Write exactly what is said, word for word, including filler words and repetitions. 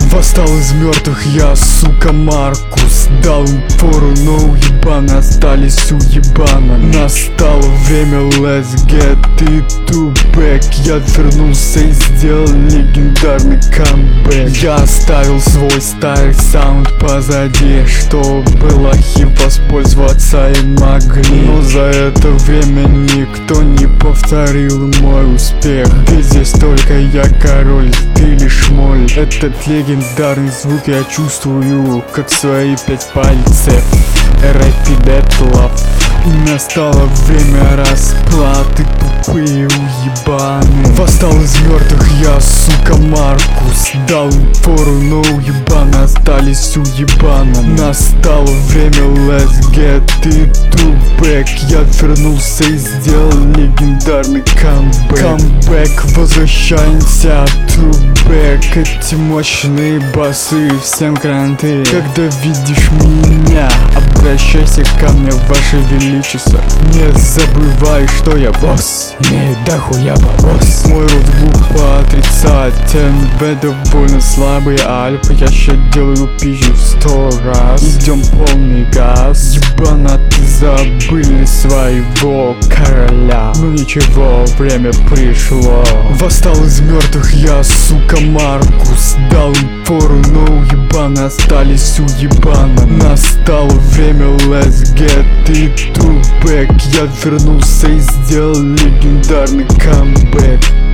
Восстал из мертвых я, сука, Маркус. Дал им фору, но уебаны остались уебана. Настало время, let's get it to back. Я вернулся и сделал легендарный камбэк. Я оставил свой старый саунд позади, что было хип, воспользоваться и могли. Но за это время никто не повторил мой успех. Ты здесь только я король, ты лишь моль. Этот легендарный звук я чувствую, как свои пять пальцев. эр ай пи Dead Love. Настало время расплаты, тупые уебаны. Восстал из мертвых я, сука, Маркус. Дал им фору, но уебаны остались уебана. Настало время, let's get it to back. Я вернулся и сделал легендарный камбэк. Камбэк, возвращаемся to back. Эти мощные басы, всем кранты. Когда видишь меня, обращайся ко мне, ваше величество. Не забывай, что я босс, имею дохуя бабос. Мой ротбук поотрицателен, бэ довольно слабый альп. Я ща делаю пизжу в сто раз. Идем полный газ. Ебанаты забыли своего короля. Ну ничего, время пришло. Восстал из мертвых я, сука, Маркус. Дал им фору, но уебаны остались уебана. Настало время, let's get it to back. Я вернулся и сделал легендарный камбэк.